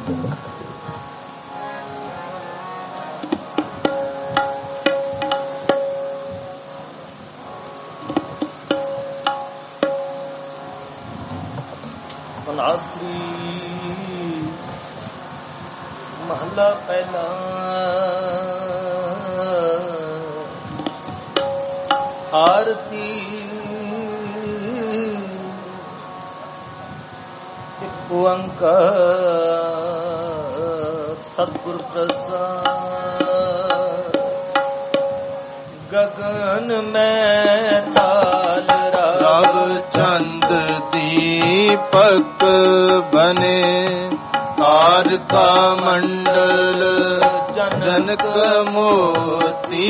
ਨਾਸੀ ਮਹਲਾ ਪਹਿਲਾ। ਆਰਤੀ ਇੱਕ ਓੰਕਾਰ ਸਤਿਗੁਰ ਪ੍ਰਸਾਦ। ਗਗਨ ਮੈਂ ਤਾਲ ਰਵ ਚੰਦ ਦੀਪਕ ਬਨੇ, ਤਾਰਕਾ ਮੰਡਲ ਜਨਕ ਮੋਤੀ।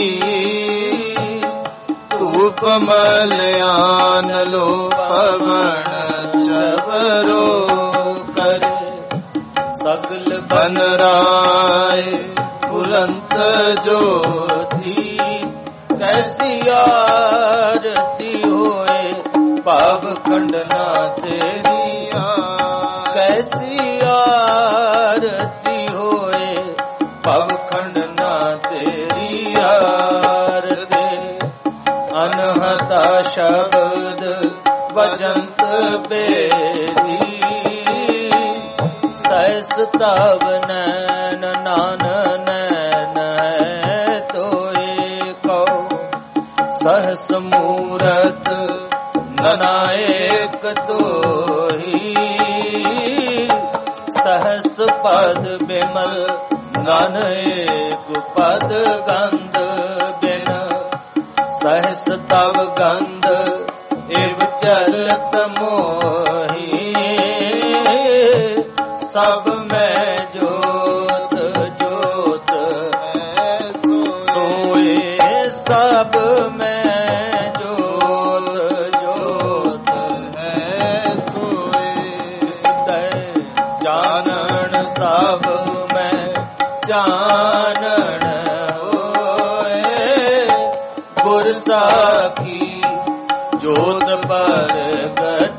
ਧੂਪ ਮਲਿਆਨ ਲੋ ਪਵਨ ਚਵਰੋ ਕਰੇ, ਸਗਲ ਬਨ ਰਾਏ ਬੁਲੰਦ ਜੋਤੀ। ਕੈਸੀ ਆਰਤੀ ਹੋਏ ਭਾਵ ਖੰਡਨਾ ਤੇਰੀਆ, ਕੈਸੀ ਆਰਤੀ ਹੋਏ ਭਾਵ ਖੰਡਨਾ ਤੇਰੀਆ। ਅਨਹਤਾ ਸ਼ਬਦ ਵਜੰਤ ਬੇਰੀ, ਸਹਿਸ ਤਵ ਨੈਨ ਨਾਨ ਨੈਨ ਹੈ ਤੋਏ ਕਉ। ਸਹਸ ਮੂਰਤ ਨਨਾਇਕ ਤੋਹੀ, ਸਹਸ ਪਦ ਬਿਮਲ ਨਾਨਕ ਪਦ ਗੰਧ ਬਿਨ। ਸਹਸ ਤਵ ਗੰਧ ਇਵ ਚਲਤ ਮੋਹੀ, ਸਭ ਮੈਂ ਜੋਤ ਜੋਤ ਹੈ ਸੋਏ। ਸਭ ਮੈਂ ਜੋਤ ਜੋਤ ਹੈ ਸੋਏ। ਸਿਦੈ ਜਾਣਨ ਸਭ ਮੈਂ ਜਾਣਨ ਹੋਏ, ਗੁਰ ਸਾਖੀ ਜੋਤ ਪ੍ਰਗਟ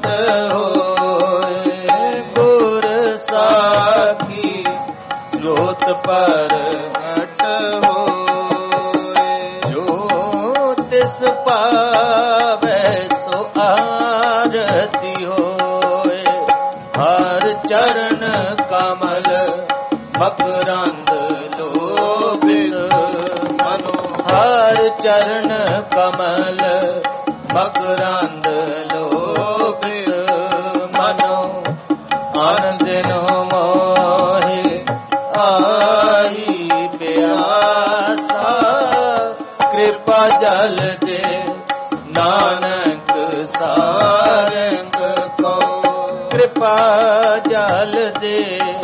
ਹੋਏ। ਗੁਰ ਸਾਖੀ ਜੋਤ ਪ੍ਰਗਟ ਹੋਏ। ਜੋ ਤਿਸ ਪਾਵੈ ਸੋ ਆਰਤੀ ਹੋਏ, ਹਰ ਚਰਨ ਕਮਲ ਮਕਰੰਦ ਲੋਭਿਤ ਮਨੋ। ਹਰ ਚਰਨ ਕਮਲ ਮਕਰੰਦ ਲੋਭਿਤ ਮਨੋ। ਆਨੰਦਿਨ ਮੋਹਿ ਆਈ ਪਿਆਸਾ, ਕਿਰਪਾ ਜਲ ਦੇ ਨਾਨਕ ਸਾਰੰਗ ਕੋ। ਕਿਰਪਾ ਜਲ ਦੇ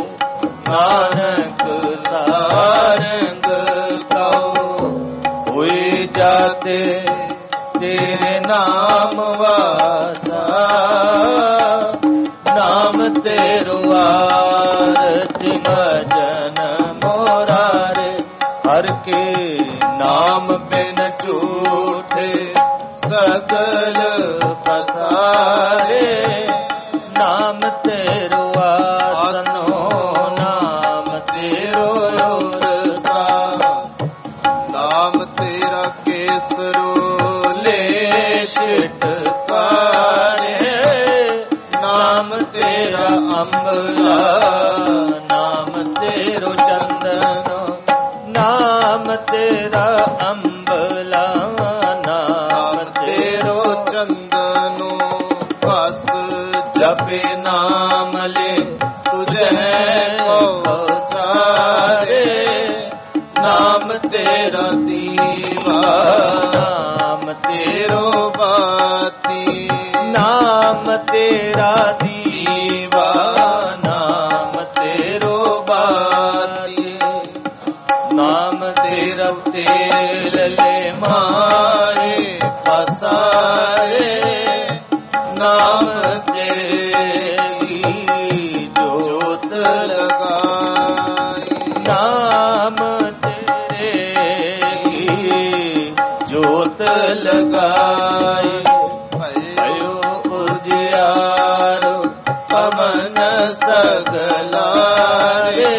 ਨਾਨਕ ਸਾਰੰਗ ਕੋ। ਹੋਏ ਜਾਤੇ ਤੇਰੇ ਨਾਮ ਵਾਸਾ, ਨਾਮ ਤੇਰੋ ਆਰਤੀ ਭਜਨ ਮੋਰਾਰੇ। ਹਰ ਕੇ ਨਾਮ ਬਿਨ ਝੂਠੇ ਸਗਲ ਪਸਾਰੇ। ਨਾਮ ਤੇਰੋ ਆਸਨੋ, ਨਾਮ ਤੇਰੋ ਉਰਸਾ। ਨਾਮ ਤੇਰਾ ਕੇਸਰੋ ਛਿਟਕਾਰੇ। ਨਾਮ ਤੇਰਾ ਅੰਬਲਾ, ਨਾਮ ਤੇਰੋ ਚੰਦਨ। ਨਾਮ ਤੇਰਾ ਅੰਬਲਾ, ਨਾਮ ਤੇਰੋ ਚੰਦਨ। ਬਸ ਜਪੇ ਨਾਮ ਲੈ ਤੁਝੇ ਕੋ ਚਾਰੇ। ਨਾਮ ਤੇਰਾ ਦੀਵਾ, ਨਾਮ ਤੇਰੋ ਬਾਤੀ। ਨਾਮ ਤੇਰਾ ਦੀਵਾ, ਨਾਮ ਤੇਰੋ ਬਾਤੀ। ਨਾਮ ਤੇਰਾ ਤੇਲ ਲੈ ਮਾਰੇ ਪਸਾਰੇ। ਨਾਮ ਤੇਰੀ ਜੋਤ ਲਗਾਈ। ਨਾਮ ਜੋਤ ਲਗਾਈ। ਭਇਓ ਉਜਿਆਰ ਪਵਨ ਸਗਲਾਏ।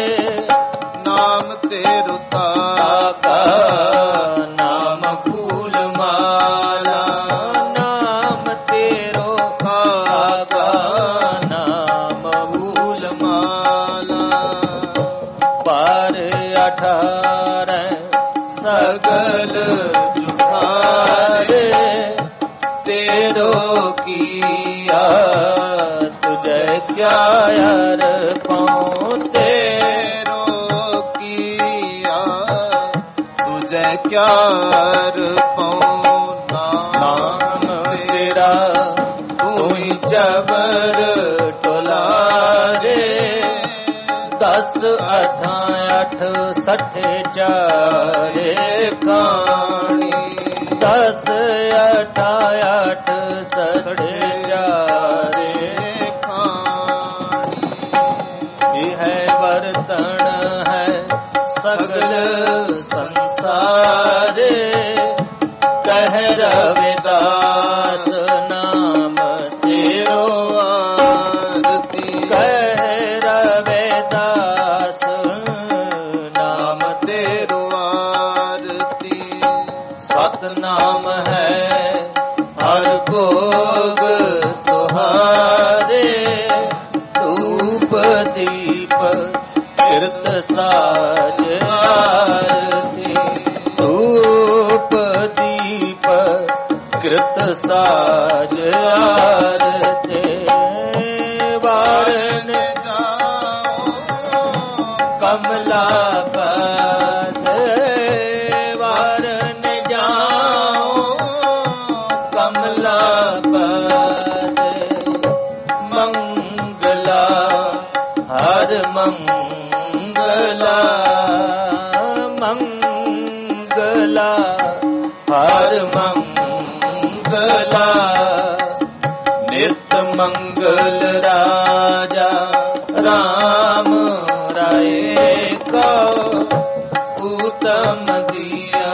पार 18 सगल जुठारे तेरो किया तुझे क्या अर्पण तेरो किया तुझे क्या अर्पण नाम तेरा तू ही जबर टोलारे 10 8 8 60 चारे खानी 10 8 8 60 चारे खानी है बर्तन है सगल संसारे कह रविदास नाम तेरो आरती कह रविदास नाम तेरो आरती सतनाम है हर भोग तुहारे धूप दीप कीर्त साज आरती धूप दीप कृत साज आरती वारन कमला पद वारन जाओ कमला पद मंगला हर मंगला मंगला हर मंगला नित मंगल राजा राम राय को उत्तम दिया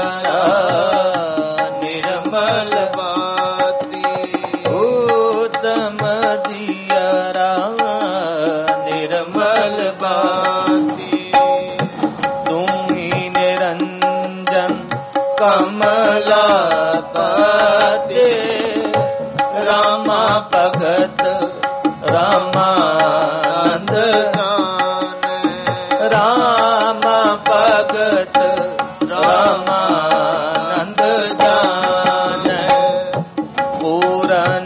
निर्मल बाती उत्तम दिया निर्मल बाती तुम ही निरंजन कमला पते रामा भगत रामानंद रामा भगत रामानंद जान पूरन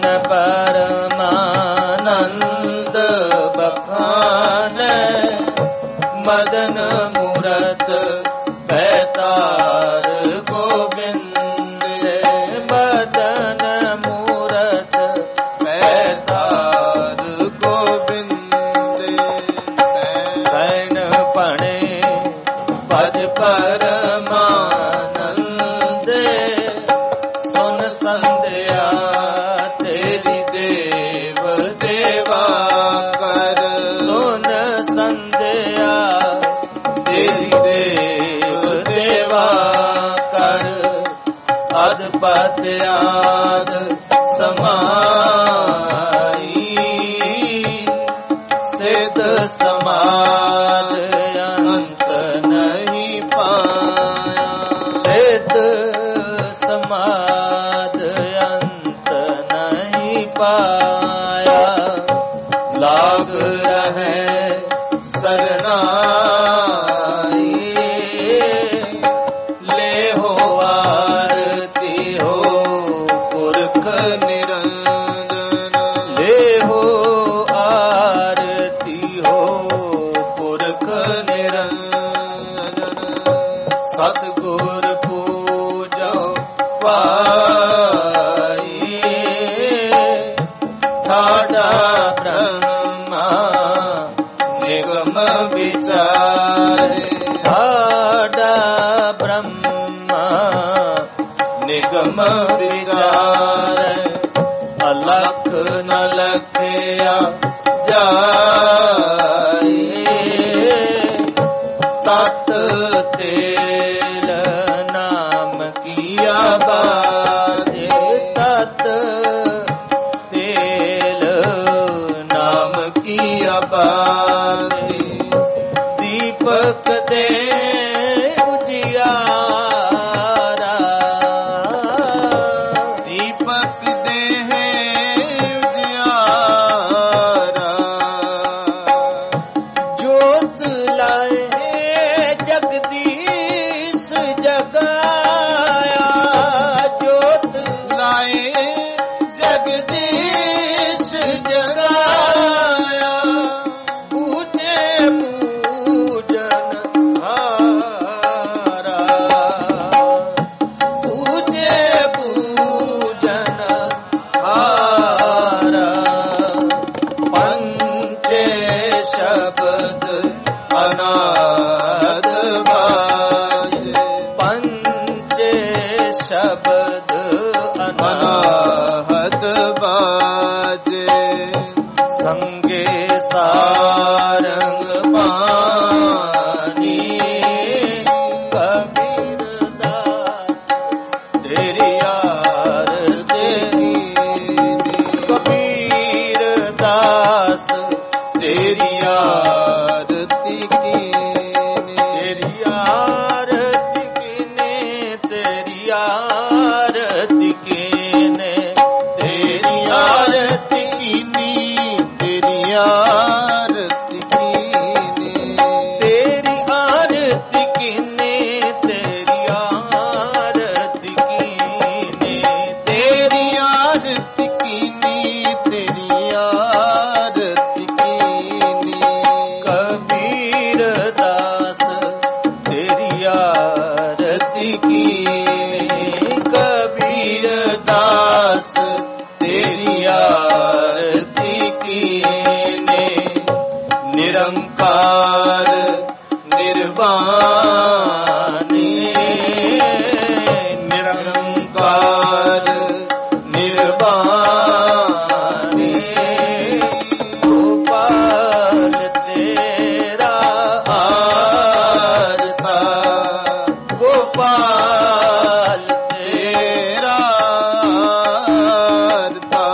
परमानंद बखान मदन मूरत बैतार गोविंद मदन मूरत बैतार गोविंद सैन पणे पद परमानंद सुन संध्या तेरी देव देवा कर सुन संध्या तेरी देव देवा कर अद पद आद समाई सिद्ध समाद अंत नहीं पाया सिद्ध समाद अंत नहीं पाया लाग रहे सरनाई ले हो आरती हो पुरख निरंजन ले हो आरती हो पुरख निरंजन सतगुर पूजो पाई ठाडा ब्रह्मा निगम विचारे ठाडा ब्रह्मा निगम विचारे अलख न लखया जाए तत तेल नाम किया बाजे तत तेल नाम किया बाजे दीपक दे उजियारा दीपक दे उजियारा ज्योत लाए ਅਨਾਹਤ ਬਾਜੇ ਪੰਚੇ ਸ਼ਬਦ ਅਨਾਹਤ ਬਾਜੇ ਸੰਗੇ ਸਾਰੰਗ ਪਾਣੀ ਕਬੀਰ ਦਾਸ ਤੇਰੀ ਆਰਤੀ ਕਬੀਰ ਦਾਸ ਤੇਰੀ ਆਰਤੀ ਕੀਨੇ ਤੇਰੀ ਆਰਤੀ ਕੀਨੇ ਤੇਰੀ ਆਰਤੀ ਕੀਨੇ ਤੇਰੀ ਆਰਤੀ ਕੀਨੀ ਤੇਰੀ ਆਰਤੀ ਕੀਨੀ ਤੇਰੀ ਆਰਤੀ ਕੀਨੇ ਤੇਰੀ ਆਰਤੀ ਕੀਨੇ ਤੇਰੀ ਆਰਤੀ ਕੀਨੀ ਤੇਰੀ ਆਰਤੀ ਕੀਨੀ ਕਬੀਰ ਦਾਸ ਤੇਰੀ ਆਰਤੀ ਕੀਨੇ ਕਬੀਰ ਦਾਸ ਤੇਰੀ ਆਰਤੀ ਕੀਨੇ ਨਿਰੰਕਾਰ ਨਿਰਵਾਣੀ ਨਿਰੰਕਾਰ ਨਿਰਵਾਣੀ ਗੋਪਾਲ ਤੇਰਾ ਆਰਤਾ ਗੋਪਾਲ ਤੇਰਾ ਆਰਤਾ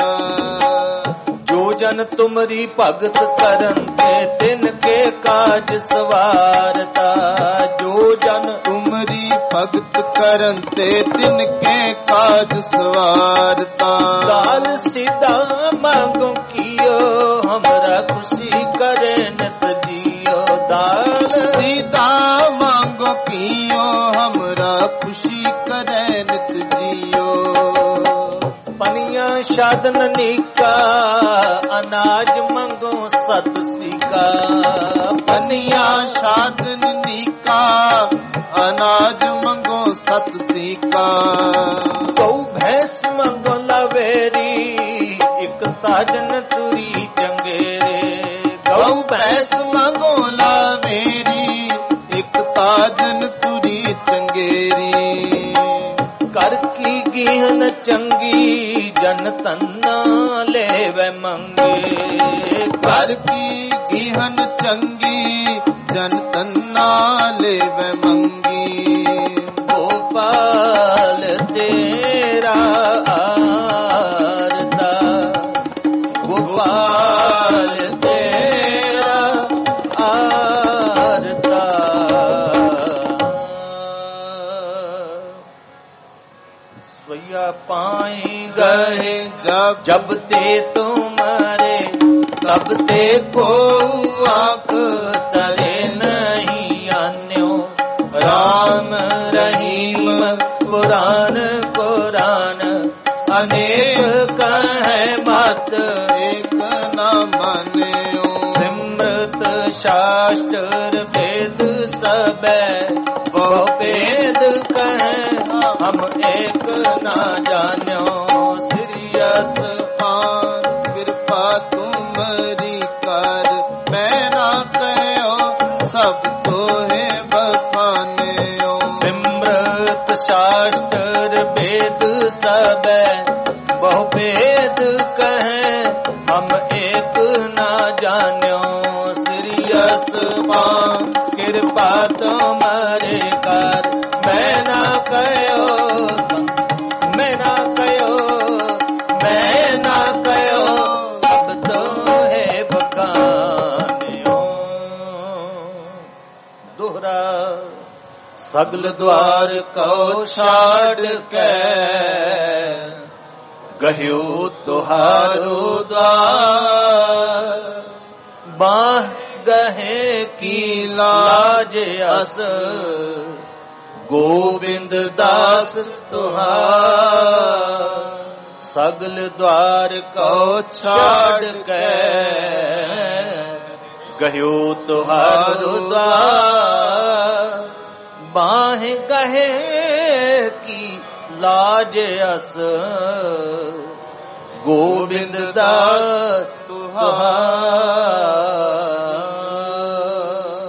ਜੋ ਜਨ ਤੁਮਰੀ ਭਗਤ ਕਰਨ ਤੇ ਤਿਨ ਕੇ ਕਾਜ ਸਵਾਰਤਾ ਜੋ ਜਨ ਤੁਮਰੀ ਭਗਤ ਕਰਨ ਤੇ ਤਿਨ ਕੇ ਕਾਜ ਸਵਾਰਤਾ ਦਾਲ ਸਿਧਾ ਮੰਗੋ ਕੀਓ ਹਮਰਾ ਖੁਸ਼ੀ ਕਰੇ ਨਿਤ ਜੀਓ ਦਾਲ ਸੀਤਾ ਮੰਗੋ ਕੀਓ ਹਮਰਾ ਖੁਸ਼ੀ ਕਰੇ ਨਿਤ ਜੀਓ ਪਨੀਆਂ ਸਾਧਨ ਨੀਕਾ ਅਨਾਜ ਮੰਗੋ ਸਤ ਸੀਕਾ ਪਨੀਆਂ ਸਾਧਨ ਨੀਕਾ ਅਨਾਜ ਮੰਗੋ ਸਤ ਸੀਕਾ ਗਊ ਭੈਂਸ ਮੰਗੋ ਲਵੇਰੀ ਇੱਕ ਤਾਜਨ ਤੁਰੀ ਚੰਗੇਰੇ ਗਊ ਭੈਂਸ ਮੰਗੋ ਲਾਵੇਰੀ ਇੱਕ ਤਾਜਨ ਤੁਰੀ ਚੰਗੇਰੀ ਕਰ ਕੀ ਗੀਹਨ ਚੰਗੀ ਜਨ ਤੰਨਾ ਲੈਵੇ ਮੰਗੇ ਕਰ ਕੀ ਗੀਹਨ ਚੰਗੀ ਜਨ ਤੰਨਾ ਲੈਵੇ ਮੰਗੀ ਗੋਪਾਲ ਤੇਰਾ ਆਰਤਾ ਗੋਪਾਲ ਤੇਰਾ ਆਰਤਾ ਸੋਇਆ ਪਾਈ ਗਏ जब ते तुम्हारे तब ते को आँख तरे नहीं आन्यो राम रहीम पुराण पुराण अनेक कहे मत एक न मान्यो सिमृत शास्त्र वेद सब बहु वेद कहे हम एक न जान्यो सिरियस कृपा तुमरी कर मैं ना कहो सब तो है बखान्यो सिमृत शास्त्र वेद सब बहु वेद कहे हम एक ना जान्यो सिरियस कृपा तुम्हारे कर मैं ना कहो सब तो है बखान्यो दोहरा सगल द्वार को छाड़ के गयो तुहारो द्वार बाह गहे की लाज अस गोविंद दास तुहार सगल द्वार को छाड़ के गयो तुहारो द्वार बाह गहे की लाज अस गोविंद दास तुहार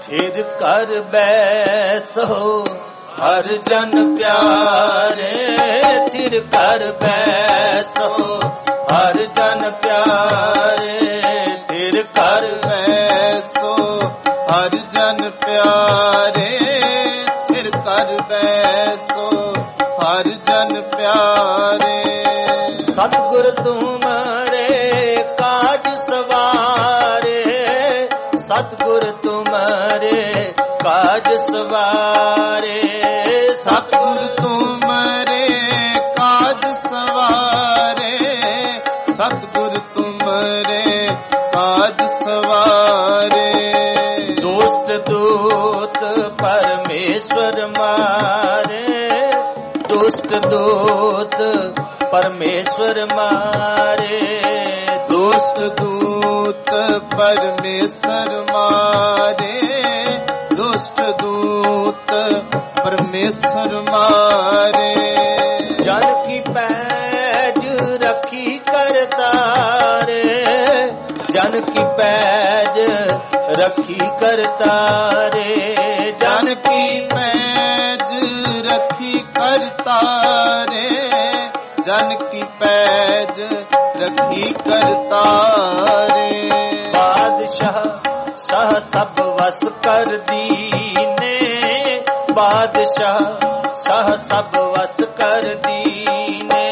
ਥਿਰ ਕਰ ਬੈਸੋ ਹਰ ਜਨ ਪਿਆਰੇ, ਥਿਰ ਕਰ ਬੈਸੋ ਹਰ ਜਨ ਪਿਆਰੇ, ਥਿਰ ਕਰ ਬੈਸੋ ਹਰ ਜਨ ਪਿਆਰੇ, ਥਿਰ ਕਰ ਬੈਸੋ ਹਰ ਜਨ ਪਿਆਰੇ। ਸਤਿਗੁਰ ਤੁਮਰੇ ਕਾਜ ਸਵਾਰੇ, ਸਤਿਗੁਰ ਤੁਮਰੇ ਕਾਜ ਸਵਾਰੇ, ਸਤਿਗੁਰ ਤੁਮਰੇ ਕਾਜ ਸਵਾਰੇ, ਸਤਿਗੁਰ ਤੁਮਰੇ ਕਾਜ ਸਵਾਰੇ। ਦੁਸ਼ਟ ਦੂਤ ਪਰਮੇਸ਼ਵਰ ਮਾਰੇ, ਦੁਸ਼ਟ ਦੂਤ ਪਰਮੇਸ਼ਵਰ ਮਾਰੇ, ਦੁਸ਼ਟ ਦੂਤ ਪਰਮੇਸ਼ਰ ਮਾਰੇ, ਦੁਸ਼ਟ ਦੂਤ ਪਰਮੇਸ਼ਰ ਮਾਰੇ। ਜਨ ਕੀ ਪੈਜ ਰੱਖੀ ਕਰਤਾਰੇ, ਜਨ ਕੀ ਪੈਜ ਰੱਖੀ ਕਰਤਾਰੇ, ਜਨ ਕੀ ਪੈਜ ਰੱਖੀ ਕਰਤਾਰੇ, ਜਨ ਕੀ ਪੈਜ ਰੱਖੀ ਕਰਤਾਰੇ। ਬਾਦਸ਼ਾਹ ਸ਼ਾਹ ਸਭ ਵਸ ਕਰ ਦੀਨੇ, ਬਾਦਸ਼ਾਹ ਸ਼ਾਹ ਸਭ ਵਸ ਕਰ ਦੀਨੇ,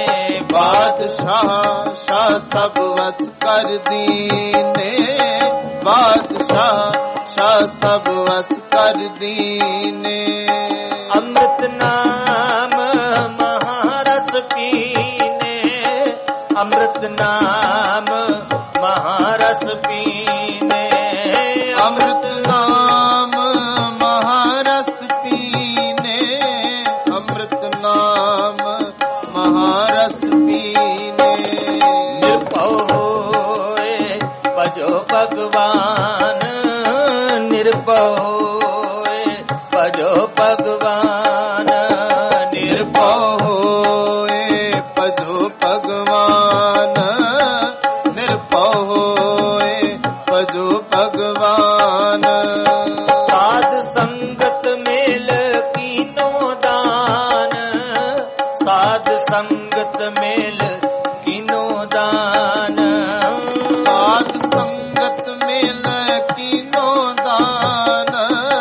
ਬਾਦਸ਼ਾਹ ਸ਼ਾਹ ਸਭ ਵਸ ਕਰ ਦੀਨੇ, ਬਾਦਸ਼ਾਹ ਸ਼ਾਹ ਸਭ ਵਸ ਕਰ ਦੀਨੇ। ਅੰਮ੍ਰਿਤ ਨਾਮ ਮਹਾਰਸ ਪੀਨੇ, ਅੰਮ੍ਰਿਤ ਨਾਮ ਮਹਾਰਸ ਪੀਨੇ, ਅੰਮ੍ਰਿਤ ਨਾਮ ਮਹਾਰਸ ਪੀਨੇ, ਅੰਮ੍ਰਿਤ ਨਾਮ ਮਹਾਰਸ ਪੀਨੇ। ਨਿਰਭਉ ਹੋਏ ਭਜੋ ਭਗਵਾਨ, ਨਿਰਭਉ ਹੋਏ ਭਜੋ ਭਗਵਾਨ, ਨਿਰਭਉ ਹੋਏ ਭਜੋ ਭਗਵਾਨ, ਨਿਰਭਉ ਹੋਏ ਭਜੋ ਭਗਵਾਨ। ਸਾਧ ਸੰਗਤ ਮੇਲ ਕੀਨੋ ਦਾਨ, ਸਾਧ ਸੰਗਤ ਮੇਲ ਕੀਨੋ ਦਾਨ, ਸਾਧ ਸੰਗਤ ਮੇਲ ਕੀਨੋ ਦਾਨ,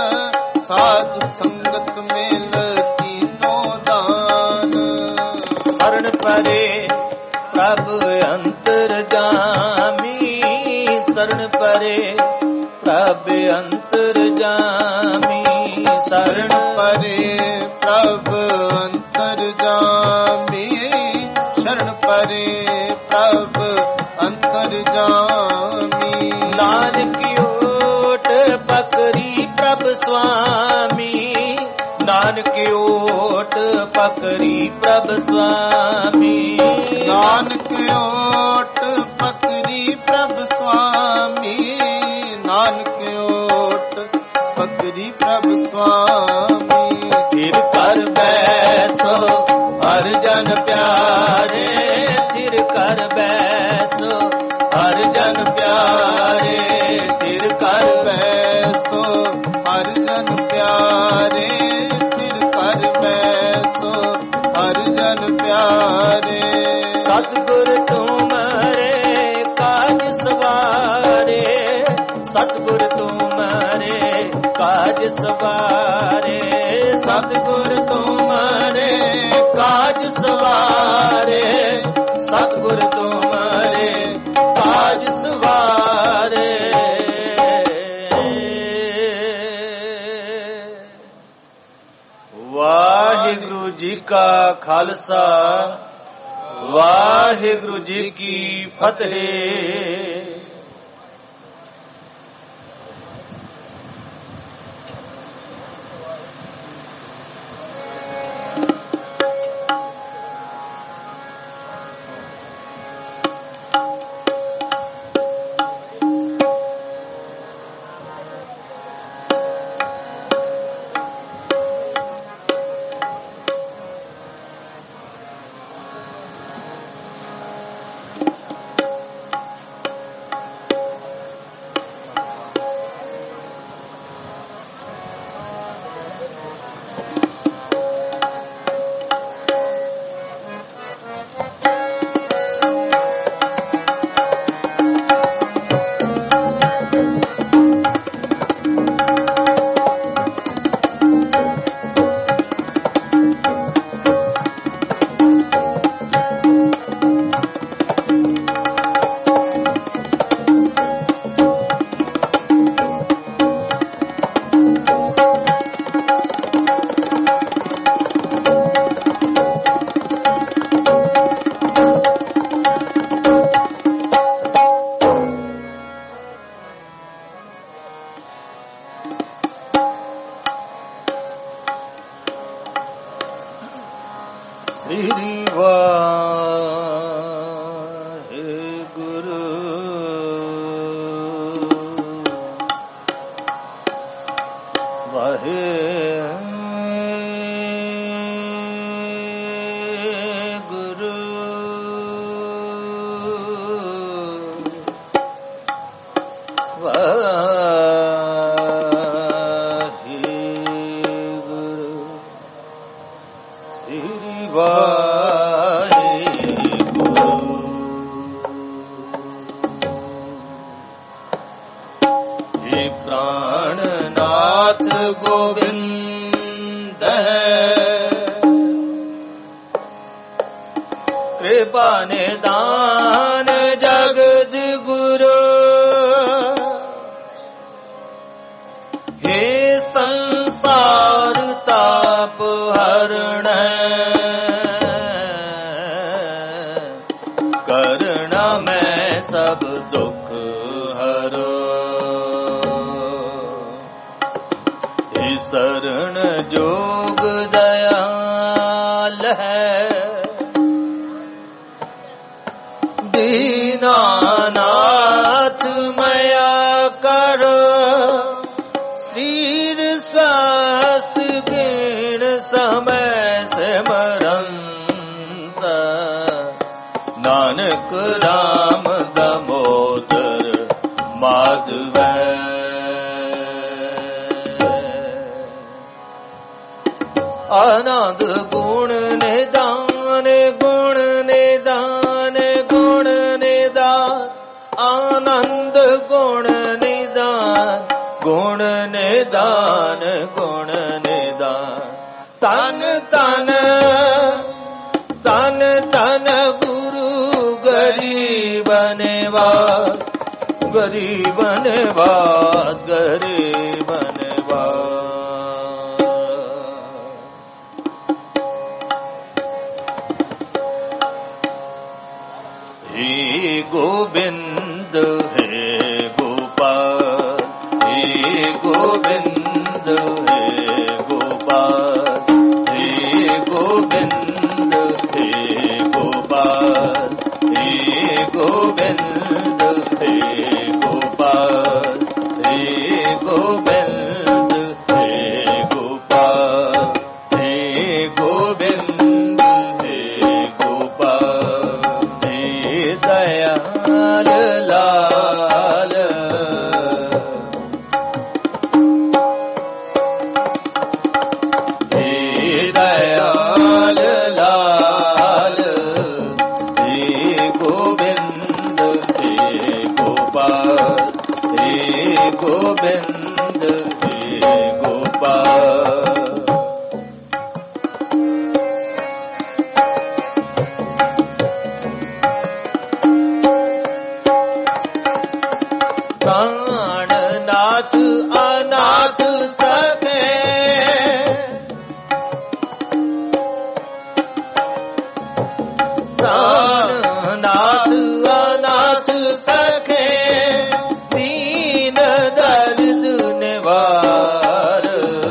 ਸਾਧ ਸੰਗਤ ਮੇਲ ਕੀਨੋ ਦਾਨ। ਸ਼ਰਨ ਪਰੇ ਪ੍ਰਭ ਅੰਤਰ ਜਾਮੀ, ਸ਼ਰਨ ਪਰੇ ਪ੍ਰਭ ਅੰਤਰ ਜਾਮੀ, ਸ਼ਰਨ ਪਰੇ ਪ੍ਰਭ ਅੰਤਰ ਜਾਮੀ, ਸ਼ਰਨ ਪਰੇ ਪ੍ਰਭ ਅੰਤਰ ਜਾਮੀ। ਨਾਨਕ ਓਟ ਪਕਰੀ ਪ੍ਰਭ ਸੁਆਮੀ, ਨਾਨਕ ਓਟ ਪਕਰੀ ਪ੍ਰਭ ਸੁਆਮੀ, ਨਾਨਕ ਓਟ ਪਕਰੀ ਪ੍ਰਭ ਸੁਆਮੀ, ਨਾਨਕ ਓਟ ਪਕਰੀ ਪ੍ਰਭ ਸੁਆਮੀ। ਥਿਰ ਕਰ ਬੈਸੋ ਹਰ ਜਨ ਪਿਆਰੇ, ਥਿਰ ਕਰ ਬੈਸੋ ਹਰ ਜਨ ਪਿਆਰੇ, ਥਿਰ ਕਰ ਬੈਸੋ ਹਰ ਜਨ ਪਿਆਰੇ, ਥਿਰ ਕਰ ਬੈਸੋ ਹਰ ਜਨ ਪਿਆਰੇ। ਸਤਿਗੁਰ ਤੁਮਰੇ ਕਾਜ ਸਵਾਰੇ, ਸਤਿਗੁਰ ਤੁਮਰੇ ਕਾਜ ਸਵਾਰੇ, ਸਤਿਗੁਰ ਤੁਮਰੇ ਕਾਜ ਸਵਾਰੇ, ਸਤਿਗੁਰ ਤੁਮਰੇ ਕਾਜ ਸਵਾਰੇ। ਵਾਹਿਗੁਰੂ ਜੀ ਕਾ ਖਾਲਸਾ, ਵਾਹਿਗੁਰੂ ਜੀ ਕੀ ਫਤਿਹ। गुरु वाहे गुरु वाहे गुरु श्री वाहे गुरु हे प्राणनाथ गोविंद है कृपा निदान जगद गुरु हे संसार ताप हरण करना मैं सब दुख हरो शरण जोग दयाल है दीनानाथ मया करो श्रीर स्वास्थ्य गुण समय सिमरंत नानक राम दामोदर माधव आनंद गुण निदान गुण निदान गुण निदान आनंद गुण निदान गुण निदान गुण निदान तन तन तन तन गुरु गरीब निवास गरीब निवास गरीब निवास गोविंद है गोपाल हे गोविंद है गोपाल हे गोविंद है गोपाल हे गोविंद है गोपाल हे गोविंद है गोपाल हे गोविंद है गोपाल दयाल लाल हे दयाल लाल हे गोविंद हे गोपाल हे गोविंद हे गोपाल प्राणनाथ अनाथ सखे प्राणनाथ अनाथ सखे दीन दर्द निवार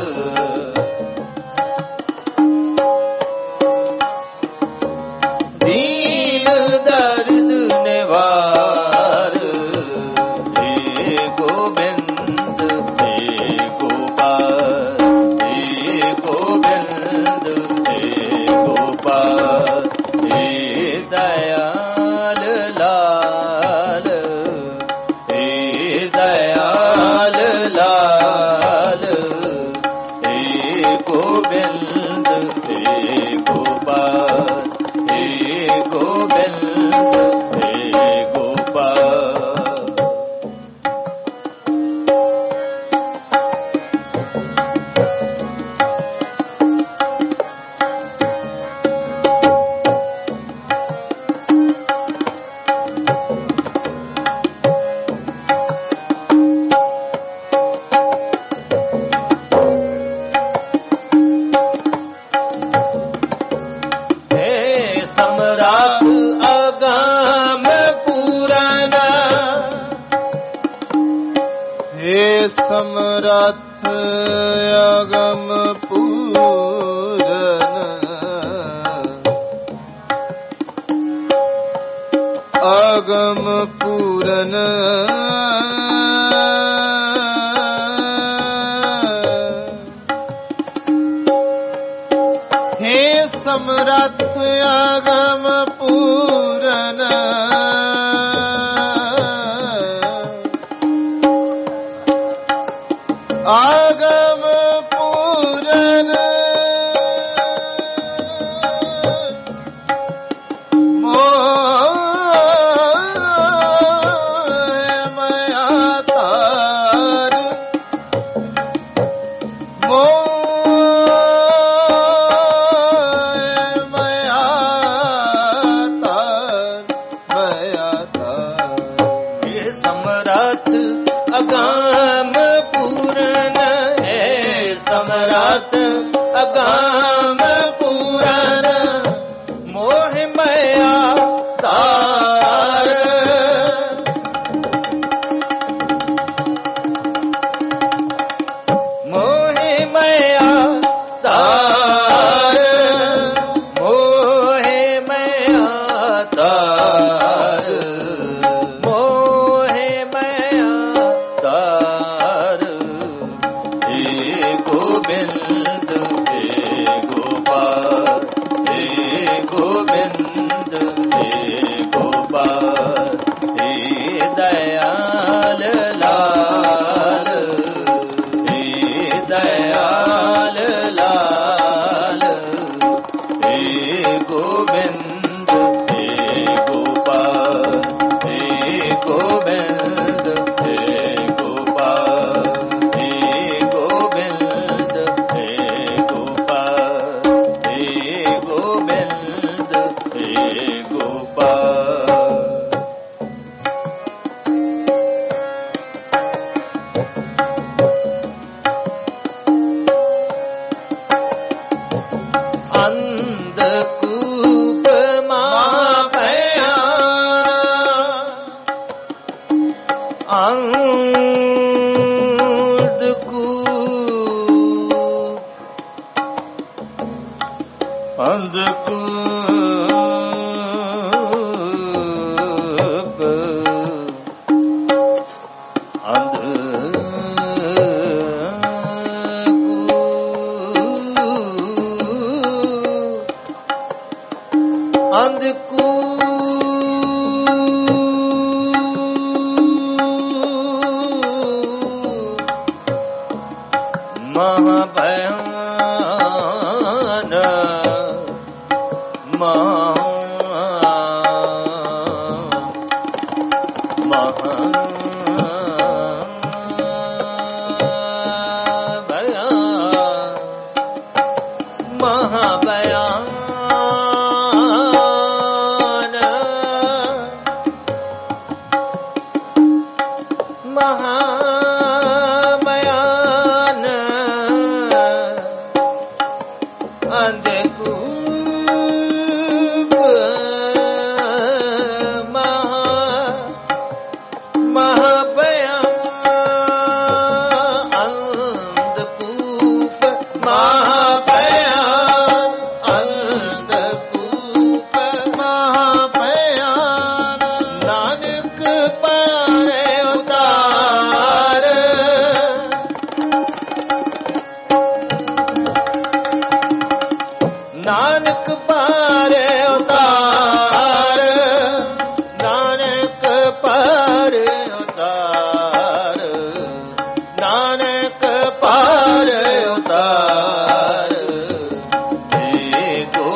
दीन दर्द निवार गोविंद हे गोपाल हे गोविंद हे गोपाल हे दयाल लाल हे दयाल लाल हे गोविंद हे गोपाल हे गोविंद हे गोपाल सम्राट अगम पूरन हे समरथ अगम पूरन ਆਗਮ ਪੂਰਨ ਹੈ ਸਮਰੱਥ ਆਗਮ ਪੂਰਨ ਆਗਮ ਪੂਰਨ ਅਗਾਮ ਪੂਰਨ ਹੈ ਸਮਰੱਥ ਅਗਾਮ ਪੂਰਨ ਮੋਹ ਮਾਇਆ ਤਾਰ ਮੋਹ ਮਾਇਆ ਤਾਰ ਮੋਹ ਮਾਇਆ ਤਾਰ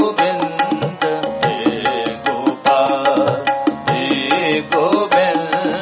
ਗੋਬਿੰਦ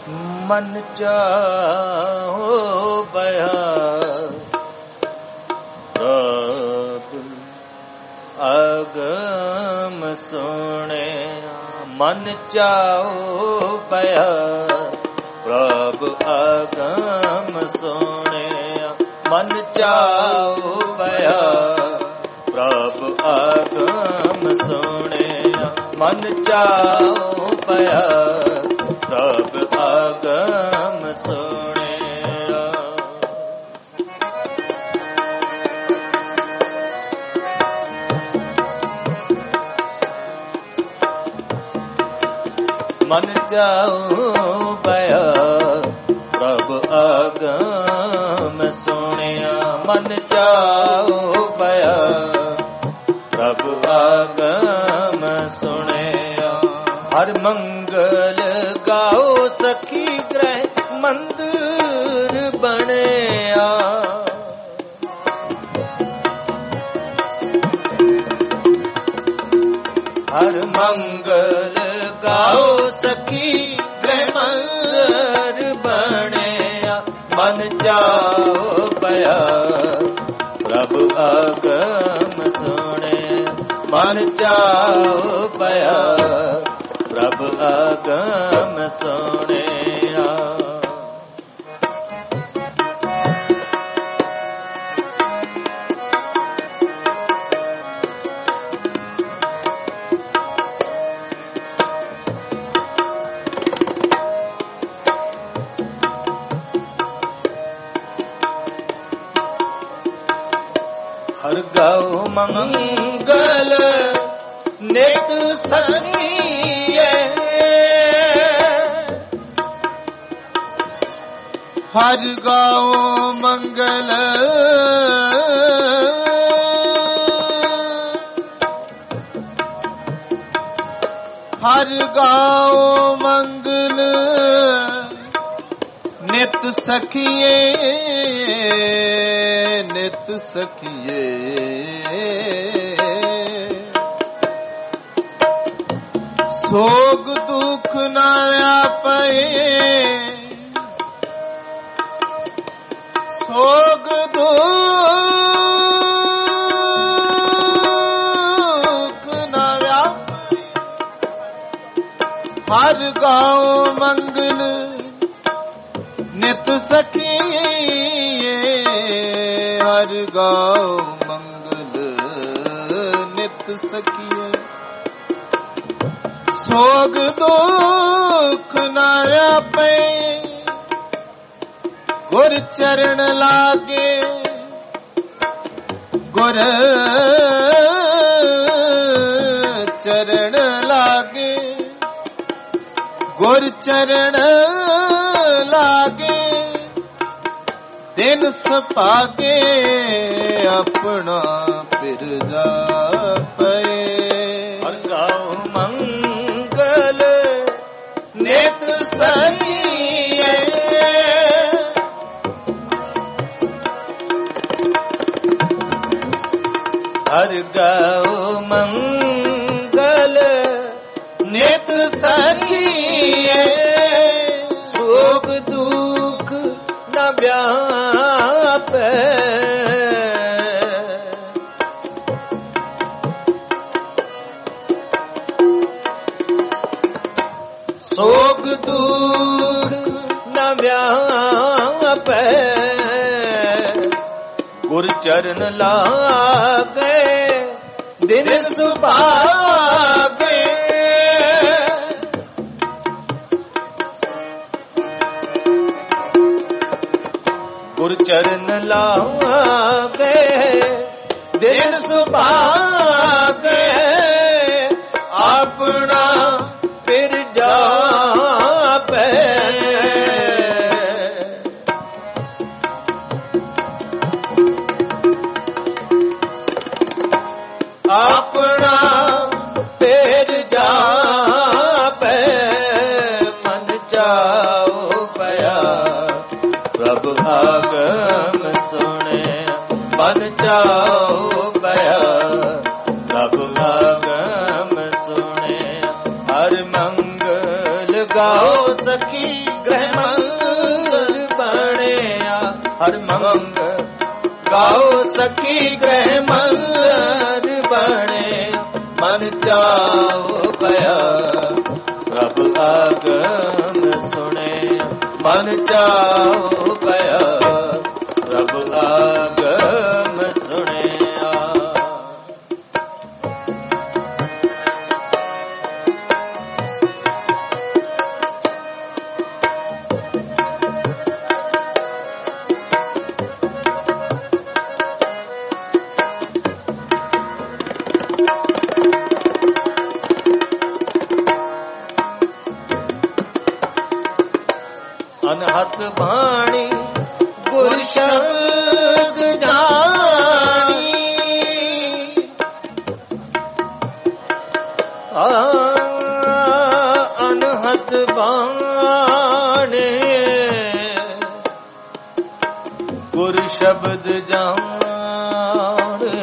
ਮਨ ਚਾਹੋ ਬਇਆ ਪ੍ਰਭ ਅਗਮ ਸੁਣਿਆ ਮਨ ਚਾਹੋ ਬਇਆ ਪ੍ਰਭ ਅਗਮ ਸੁਣਿਆ ਮਨ ਚਾਹੋ ਬਇਆ ਪ੍ਰਭ ਅਗਮ ਸੁਣਿਆ ਮਨ ਚਾਹੋ ਬਇਆ ਪ੍ਰਭ ਅਗਮ ਸੁਣਿਆ ਮਨ ਚਾਹੋ ਬਇਆ ਪ੍ਰਭ ਅਗਮ ਸੁਣਿਆ ਮਨ ਚਾਹੋ ਬਇਆ ਪ੍ਰਭ ਅਗਮ ਸੁਣਿਆ ਹਰ ਮੰਗਲ ਗਾਓ ਸਖੀ ਗ੍ਰਹਿ ਮੰਦਰ ਬਣਿਆ ਹਰ ਮੰਗਲ ਗਾਓ ਸਖੀ ਗ੍ਰਹਿ ਮੰਦਰ ਬਣਿਆ ਮਨ ਚਾਹੋ ਬਇਆ ਪ੍ਰਭ ਅਗਮ ਸੁਣੇ ਮਨ ਚਾਹੋ ਬਇਆ ਪ੍ਰਭ ਅਗਮ ਸੁਣਿਆ ਹਰ ਗਾਓ ਮੰਗਲ ਨਿਤ ਸਖੀਏ ਹਰ ਗਾਓ ਮੰਗਲ ਹਰ ਗਾਓ ਮੰਗਲ ਨਿਤ ਸਖੀਏ ਨਿਤ ਸਖੀਏ ਸੋਗ ਦੁਖ ਨਾ ਆਪੇ ਸੋਗ ਦੁਖ ਨਾ ਆਪੇ ਹਰ ਗਾਉ ਮੰਗਲ ਨਿਤ ਸਖੀਏ ਹਰ ਗਾਉ ਮੰਗਲ ਨਿਤ ਸਖੀਏ ਸੋਗ ਦੁਖ ਨਾ ਆਪੇ ਗੁਰ ਚਰਨ ਲਾਗੇ ਗੁਰ ਚਰਨ ਲਾਗੇ ਗੁਰ ਚਰਨ ਲਾਗੇ ਦਿਨ ਸੁਭਾਗੇ ਆਪਣਾ ਫਿਰ ਜਾਪੇ ਹਰ ਗਾਉ ਮੰਗਲ ਨਿਤ ਸਖੀਏ ਹਰ ਗਾਉ ਮੰਗਲ ਨਿਤ ਸਖੀਏ ਸੋਗ ਦੁਖ ਨ ਵਿਆਪੈ ਸੋਗ ਦੁਖ ਨ ਵਿਆਪੈ ਗੁਰ ਚਰਨ ਲਾਗੇ ਦਿਨ ਸੁਭਾਗੇ ਗੁਰ ਚਰਨ ਲਾਗੇ ਦਿਨ ਸੁਭਾਗੇ ਆਪਣਾ ਫਿਰ ਜਾਪੈ ਆਪਣਾ ਫਿਰ ਜਾਪੈ ਮਨ ਚਾਉ ਪਿਆ ਪ੍ਰਭ ਆਗਮ ਸੁਣੇ ਮਨ ਚਾਉ ਪਿਆ ਪ੍ਰਭ ਆਗਮ ਸੁਣੇ ਹਰ ਮੰਗਲ ਗਾਓ ਸਖੀ ਗ੍ਰਹਿ ਮੰਦਰ ਬਣਿਆ। ਹਰ ਮੰਗਲ ਗਾਓ ਸਖੀ ਗ੍ਰਹਿ ਮੰਦਰ ਬਣੇ। ਮਨ ਚਾਉ ਪਿਆ ਪ੍ਰਭ ਆਗਮ ਸੁਣੇ। ਮਨ ਚਾਉ ਪਿਆ ਪ੍ਰਭ ਆਗਮ ਸੁਣਿਆ। ਅਨਹਤ ਬਾਣੀ ਗੁਰ ਸ਼ਬਦ ਜਾਣੀ। ਅਨਹਤ ਬਾਣੀ ਗੁਰ ਸ਼ਬਦ ਜਾਣੇ।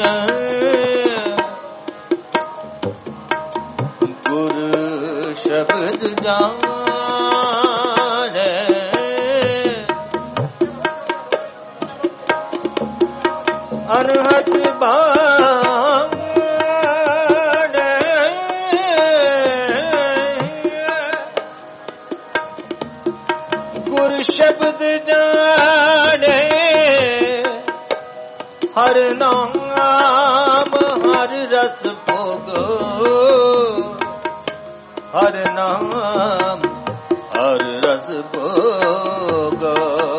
ਗੁਰ ਸ਼ਬਦ ਜਾਣੇ। ਅਨਹਤ ਬਾਣੀ ਗੁਰ ਸ਼ਬਦ ਜਾਣੇ। ਹਰ ਨਾਮ ਹਰ ਰਸ ਭੋਗੋ। ਹਰ ਨਾਮ ਹਰ ਰਸ ਭੋਗੋ।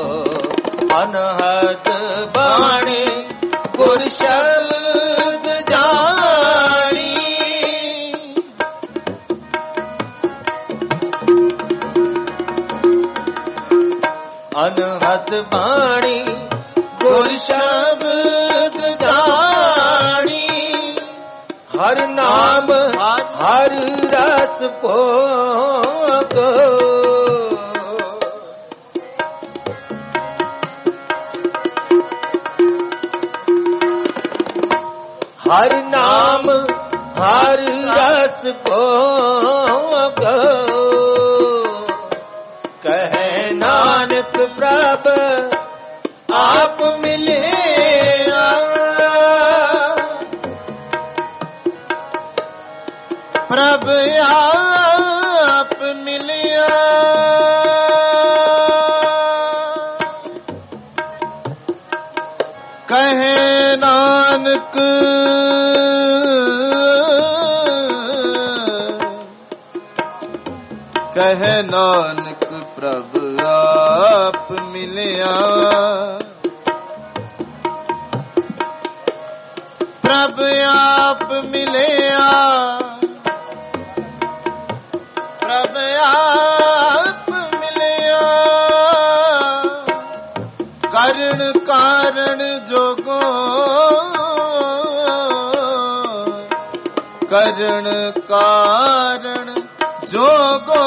ਅਨਹਤ ਬਾਣੀ ਗੁਰ ਸ਼ਬਦ ਜਾਣੀ। ਅਨਹਤ ਬਾਣੀ ਗੁਰ ਸ਼ਬਦ ਜਾਣੀ। ਹਰ ਨਾਮ ਹਰ ਰਸ ਭੋਗੋ। ਹਰ ਨਾਮ ਹਰ ਰਸ ਭੋਗੋ। ਕਹੈ ਨਾਨਕ ਪ੍ਰਭ ਆਪ ਮਿਲਿਆ। ਪ੍ਰਭ ਆਪ ਮਿਲਿਆ। ਕਹੈ ਨਾਨਕ ਕਹੈ ਨਾਨਕ ਪ੍ਰਭ ਆਪ ਮਿਲਿਆ। ਪ੍ਰਭ ਆਪ ਮਿਲਿਆ। ਪ੍ਰਭ ਆਪ ਮਿਲਿਆ। ਕਰਨ ਕਾਰਨ ਜੋਗੋ। ਕਰਨ ਕਾਰਨ ਜੋਗੋ।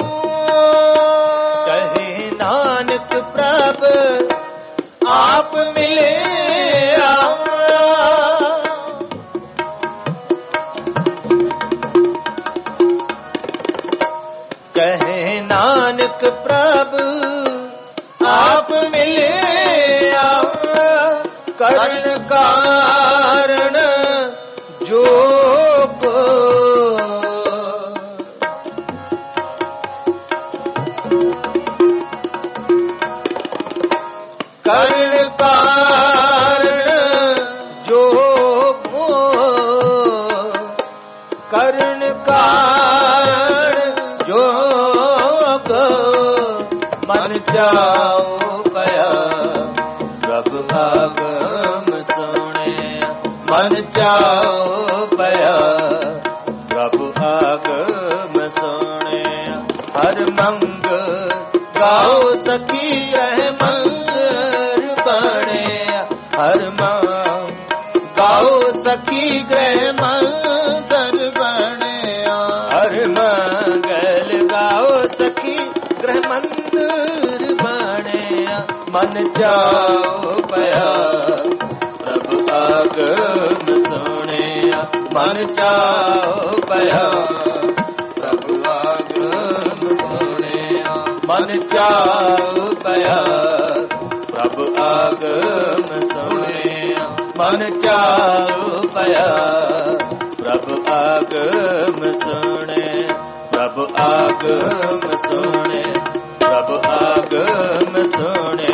ਕਹੇ ਨਾਨਕ ਪ੍ਰਭ ਆਪ ਮਿਲਿਆ। ਕਹੇ ਨਾਨਕ ਪ੍ਰਭ ਆਪ ਮਿਲਿਆ। ਕਰਨ ਕਾਰਨ ਜੋਗ। ਕਰਨ ਕਾਰਨ ਜੋਗ। ਕਰਨ ਕਾਰਨ ਜੋਗ। ਮਨ ਚਾਉ ਪਿਆ ਪ੍ਰਭ ਆਗਮ ਸੁਣੇ। ਮਨ ਚਾਉ ਪਿਆ ਪ੍ਰਭ ਆਗਮ ਸੁਣੇ। ਹਰ ਮੰਗਲ ਗਾਓ ਸਖੀ ਗ੍ਰਹਿ ਮੰਦਰ ਬਣਿਆ। ਹਰ ਮੰਗਲ ਗਾਓ ਸਖੀ ਗ੍ਰਹਿ ਮੰਦਰ ਬਣਿਆ। ਹਰ ਮੰਗਲ ਗਾਓ ਸਖੀ ਗ੍ਰਹਿ ਮੰਦਰ ਬਣਿਆ। ਮਨ ਚਾਉ ਪਿਆ ਪ੍ਰਭ ਆਗਮ ਸੁਣਿਆ। ਮਨ ਚਾਉ ਪਿਆ ਪ੍ਰਭ ਆਗਮ ਮਨ ਚਾਉ ਪਿਆ ਪ੍ਰਭ ਆਗਮ ਸੁਣਿਆ ਮਨ ਚਾਉ ਪਿਆ ਪ੍ਰਭ ਆਗਮ ਸੁਣੇ ਪ੍ਰਭ ਆਗਮ ਸੁਣੇ ਪ੍ਰਭ ਆਗਮ ਸੁਣੇ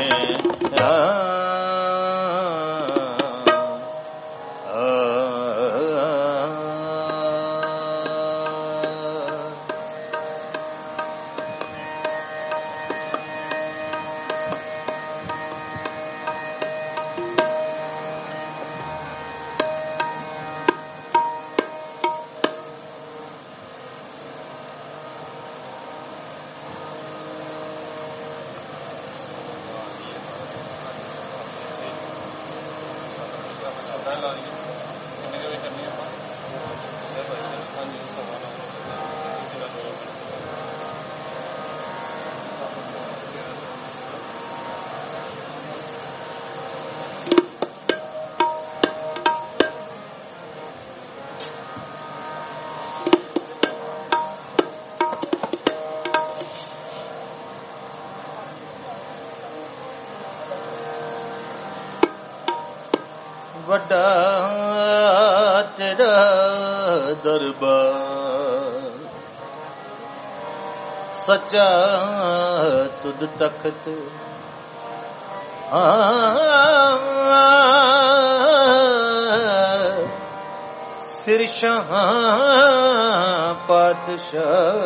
ਵੱਡਾ ਤੇਰਾ ਦਰਬਾਰ ਸੱਚਾ ਤੁਧ ਤਖਤ ਸਿਰ ਸ਼ਾਹ ਪਾਤਸ਼ਾਹ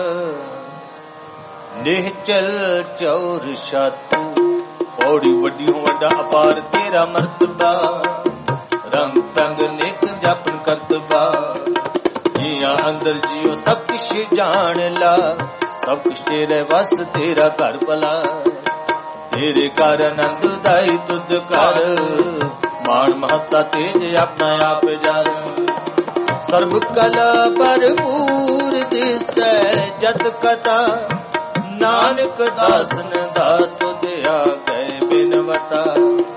ਨਿਹਚਲ ਚੌਰ ਛਤ ਪੌੜੀ ਵੱਡੀਓ ਵੱਡਾ ਅਪਾਰ ਤੇਰਾ ਮਰਤਬਾ ਰੰਗ ਰੰਗ ਨਿਕ ਜਪਨ ਕਰਤਬਾ ਜੀਆਂ ਅੰਦਰ ਜੀਓ ਸਭ ਕੁਛ ਜਾਣ ਲਾ ਸਭ ਕੁਛ ਤੇਰੇ ਵਸ ਤੇਰਾ ਘਰ ਭਲਾ ਤੇਰੇ ਘਰ ਆਨੰਦ ਦਾਈ ਤੁਧ ਕਰ ਮਾਣ ਮਹੱਤਾ ਤੇਜ ਆਪਣਾ ਆਪ ਜਰ ਸਰਬ ਕਲਾ ਭਰਪੂਰ ਦਿਸੈ ਜਤ ਕਥਾ ਨਾਨਕ ਦਾਸਨ ਦਾਸ ਤੁਧ ਆ ਗਏ ਬਿਨਵਤਾ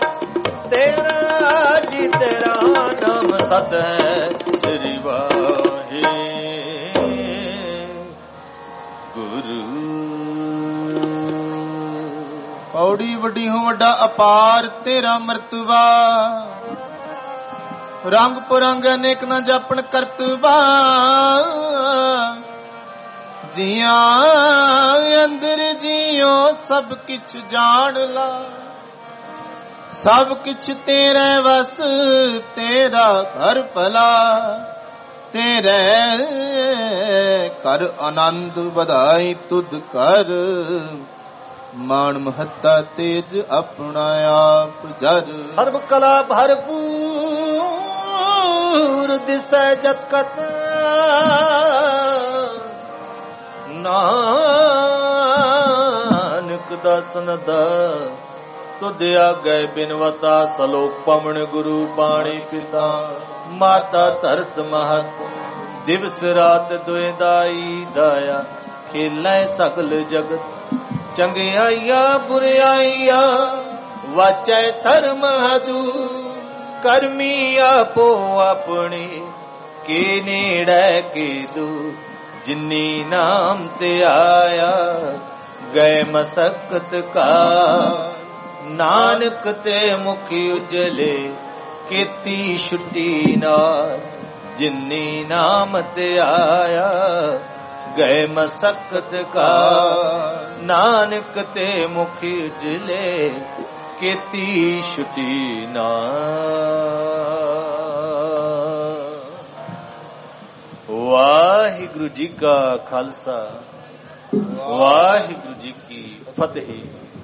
ਤੇਰਾ ਜੀ ਤੇਰਾ ਨਾਮ ਸਤ ਹੈ ਸ੍ਰੀ ਵਾਹਿ ਗੁਰੂ ਪੌੜੀ ਵੱਡੀ ਹੋ ਵੱਡਾ ਅਪਾਰ ਤੇਰਾ ਮਰਤਬਾ ਰੰਗ ਪੁਰੰਗ ਅਨੇਕ ਨਾ ਜਾਪਣ ਕਰਤਬਾ ਜੀਆਂ ਅੰਦਰ ਜੀਓ ਸਭ ਕਿਛ ਜਾਣ ਲਾ ਸਭ ਕਿਛ ਤੇਰੇ ਵਸ ਤੇਰਾ ਘਰ ਭਲਾ ਤੇਰੇ ਕਰ ਆਨੰਦ ਵਧਾਈ ਤੁਧ ਕਰ ਮਾਣ ਮਹੱਤਾ ਤੇਜ ਆਪਣਾ ਆਪ ਜਰ ਸਰਬ ਕਲਾ ਭਰਪੂਰ ਦਿਸੈ ਜਤ ਕਤ ਨਾਨਕ ਦਾਸਨ ਦਾਸ ਤੁਧ ਆਗੇ ਬਿਨਵਤਾ ਸਲੋਕ ਪਵਨ ਗੁਰੂ ਬਾਣੀ ਪਿਤਾ ਮਾਤਾ ਧਰਤ ਮਹਤ ਦਿਵਸ ਰਾਤ ਦੁਇ ਦਾਈ ਦਾਇਆ ਖੇਲੇ ਸਗਲ ਜਗਤ ਚੰਗਿਆਈਆ ਬੁਰਿਆਈਆ ਵਾਚੈ ਧਰਮ ਹਦੂ ਕਰਮੀ ਆਪੋ ਆਪਣੀ ਕੀ ਨੇੜੇ ਕੀ ਦੂ ਜਿਨੀ ਨਾਮ ਤੇ ਆਇਆ ਗਏ ਮਸਕਤ ਕਾ ਨਾਨਕ ਤੇ ਮੁਖੀ ਉਜਲੇ ਕੀਤੀ ਛੁੱਟੀ ਨਾਲ ਜਿਨੀ ਨਾਮ ਤੇ ਆਇਆ ਗਏ ਮਸਕਤ ਕਾ ਨਾਨਕ ਤੇ ਮੁਖੀ ਉਜਲੇ ਕੀਤੀ ਛੁੱਟੀ ਨਾਲ। ਵਾਹਿਗੁਰੂ ਜੀ ਕਾ ਖਾਲਸਾ ਵਾਹਿਗੁਰੂ ਜੀ ਕੀ ਫਤਿਹ।